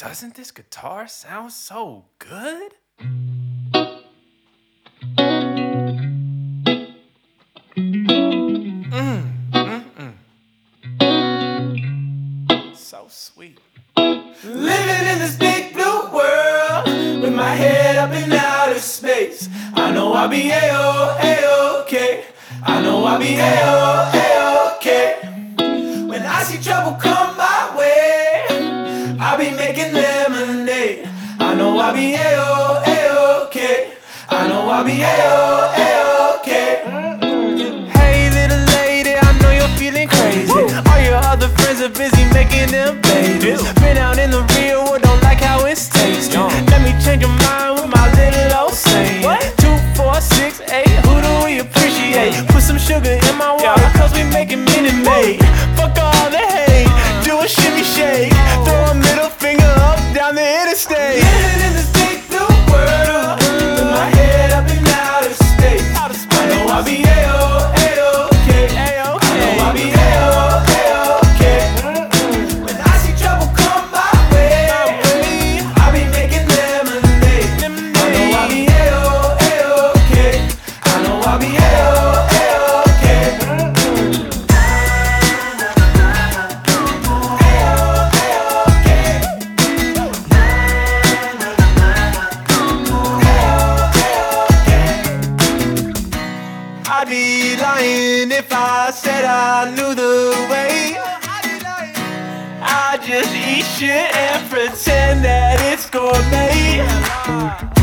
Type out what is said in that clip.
Doesn't this guitar sound so good? So sweet. Living in this big blue world with my head up in outer space. I know I'll be A-O-A-OK. I know I'll be A-O-A-OK. When I see trouble come my way, I'll be making lemonade. I know I'll be A-O-A-OK. I know I'll be A-O-A-OK. Hey little lady, I know you're feeling crazy. All your other friends are busy making them babies. Been out in the real world, don't like how it's tasting. Let me change your mind with my little old saying. 2, 4, 6, 8, who do we appreciate? Put some sugar in my water, cause we making Minute Maid. Fuck all the hate, do a shimmy shake. Throw a middle finger up down the interstate. Living in this big blue world with my head up in outer space. I know I'll be A-O-A-OK. I know I'll be A-O-A-OK. When I see trouble come my way, I'll be making lemonade. I know I'll be A-O-A-OK. I know I'll be A-O-A-OK. I'd be lying if I said I knew the way. I just eat shit and pretend that it's gourmet.